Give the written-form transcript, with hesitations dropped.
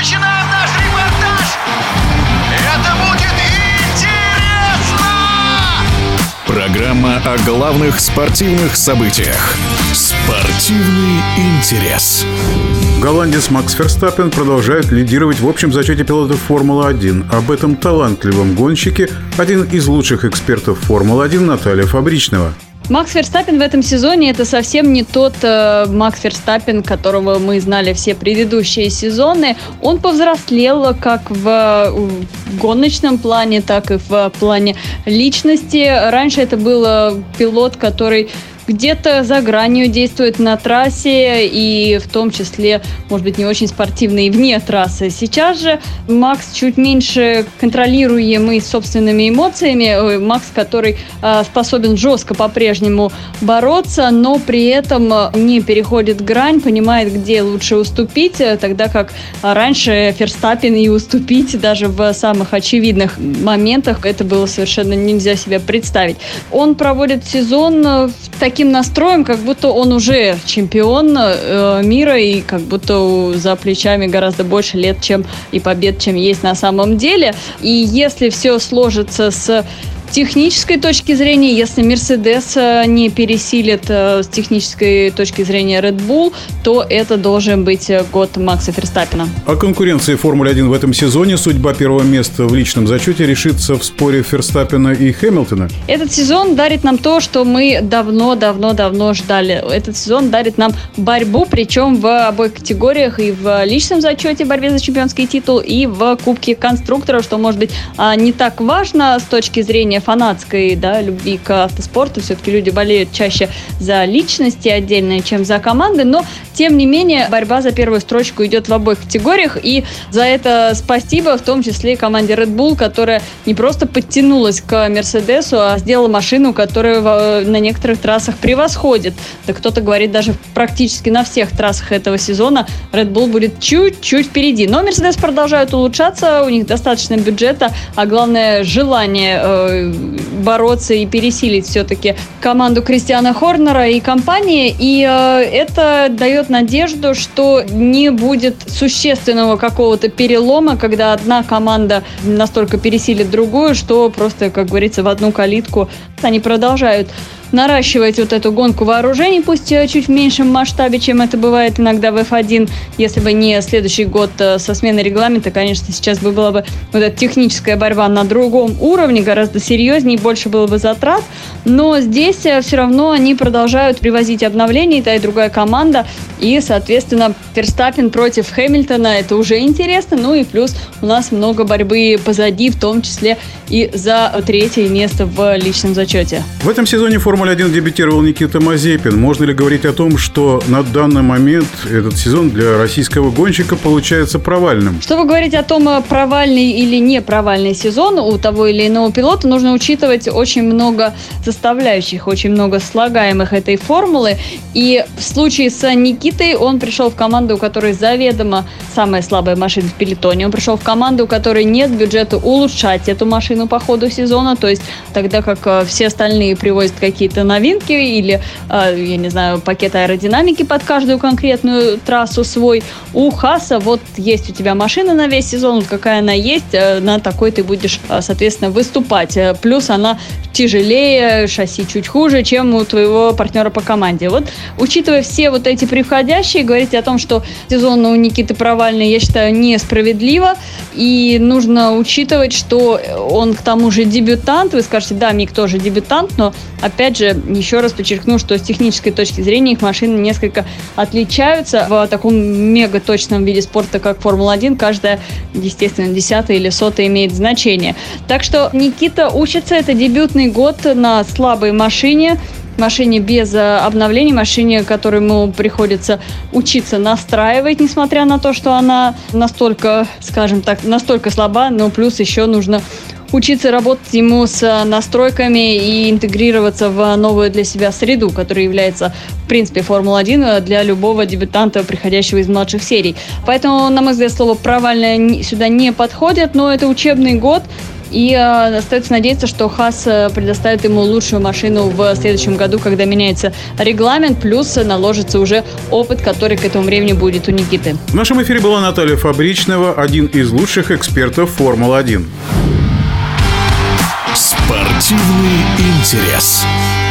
начинаем наш репортаж. Это будет интересно! Программа о главных спортивных событиях. Спортивный интерес. Голландец Макс Ферстаппен продолжает лидировать в общем зачете пилотов Формулы-1. Об этом талантливом гонщике один из лучших экспертов Формулы-1 Наталья Фабричного. Макс Ферстаппен в этом сезоне – это совсем не тот Макс Ферстаппен, которого мы знали все предыдущие сезоны. Он повзрослел как в гоночном плане, так и в плане личности. Раньше это был пилот, который где-то за гранью действует на трассе и в том числе, может быть, не очень спортивный вне трассы. Сейчас же Макс чуть меньше контролируемый собственными эмоциями. Макс, который способен жестко по-прежнему бороться, но при этом не переходит грань, понимает, где лучше уступить, тогда как раньше Ферстаппен и уступить даже в самых очевидных моментах это было совершенно нельзя себе представить. Он проводит сезон таким настроем, как будто он уже чемпион мира и как будто за плечами гораздо больше лет, чем и побед, чем есть на самом деле. И если все сложится с технической точки зрения, если Мерседес не пересилит с технической точки зрения Red Bull, то это должен быть год Макса Ферстаппена. О конкуренции Формулы-1 в этом сезоне судьба первого места в личном зачете решится в споре Ферстаппена и Хэмилтона. Этот сезон дарит нам то, что мы давно ждали. Этот сезон дарит нам борьбу, причем в обоих категориях, и в личном зачете борьбе за чемпионский титул, и в Кубке конструкторов, что может быть не так важно с точки зрения фанатской, любви к автоспорту. Все-таки люди болеют чаще за личности отдельные, чем за команды, но тем не менее борьба за первую строчку идет в обоих категориях, и за это спасибо в том числе команде Red Bull, которая не просто подтянулась к Мерседесу, а сделала машину, которая на некоторых трассах превосходит. Да кто-то говорит, даже практически на всех трассах этого сезона Red Bull будет чуть-чуть впереди. Но Мерседес продолжают улучшаться, у них достаточно бюджета, а главное желание бороться и пересилить все-таки команду Кристиана Хорнера и компании. И это дает надежду, что не будет существенного какого-то перелома, когда одна команда настолько пересилит другую, что просто, как говорится, в одну калитку. Они продолжают наращивать вот эту гонку вооружений, пусть чуть в меньшем масштабе, чем это бывает иногда в F1. Если бы не следующий год со сменой регламента, конечно, сейчас бы была бы вот эта техническая борьба на другом уровне, гораздо серьезнее, больше было бы затрат. Но здесь все равно они продолжают привозить обновления, и та и другая команда. И, соответственно, Ферстаппен против Хэмилтона, это уже интересно. Ну и плюс у нас много борьбы позади, в том числе и за третье место в личном зачете. В этом сезоне Формулы-1 дебютировал Никита Мазепин. Можно ли говорить о том, что на данный момент этот сезон для российского гонщика получается провальным? Чтобы говорить о том, провальный или не провальный сезон у того или иного пилота, нужно учитывать очень много составляющих, очень много слагаемых этой формулы. И в случае с Никитой он пришел в команду, у которой заведомо самая слабая машина в пелотоне. Он пришел в команду, у которой нет бюджета улучшать эту машину по ходу сезона. То есть тогда как все остальные привозят какие-то новинки или, я не знаю, пакет аэродинамики под каждую конкретную трассу свой. У Хааса вот есть у тебя машина на весь сезон, вот какая она есть, на такой ты будешь, соответственно, выступать. Плюс она тяжелее, шасси чуть хуже, чем у твоего партнера по команде. Вот, учитывая все вот эти превходящие, говорить о том, что сезон у Никиты провальный, я считаю, несправедливо. И нужно учитывать, что он к тому же дебютант. Вы скажете, да, Мик тоже дебютант, но опять же, еще раз подчеркну, что с технической точки зрения их машины несколько отличаются. В таком мега-точном виде спорта, как Формула-1, каждая, естественно, 10-я или 100-я имеет значение. Так что Никита учится, это дебютный год на слабой машине без обновлений, машине, которой ему приходится учиться настраивать, несмотря на то, что она настолько, скажем так, настолько слаба, но плюс еще нужно учиться работать ему с настройками и интегрироваться в новую для себя среду, которая является, в принципе, Формула-1 для любого дебютанта, приходящего из младших серий. Поэтому, на мой взгляд, слово «провальное» сюда не подходит, но это учебный год, И остается надеяться, что Хаас предоставит ему лучшую машину в следующем году, когда меняется регламент, плюс наложится уже опыт, который к этому времени будет у Никиты. В нашем эфире была Наталья Фабричного, один из лучших экспертов Формулы-1. Спортивный интерес.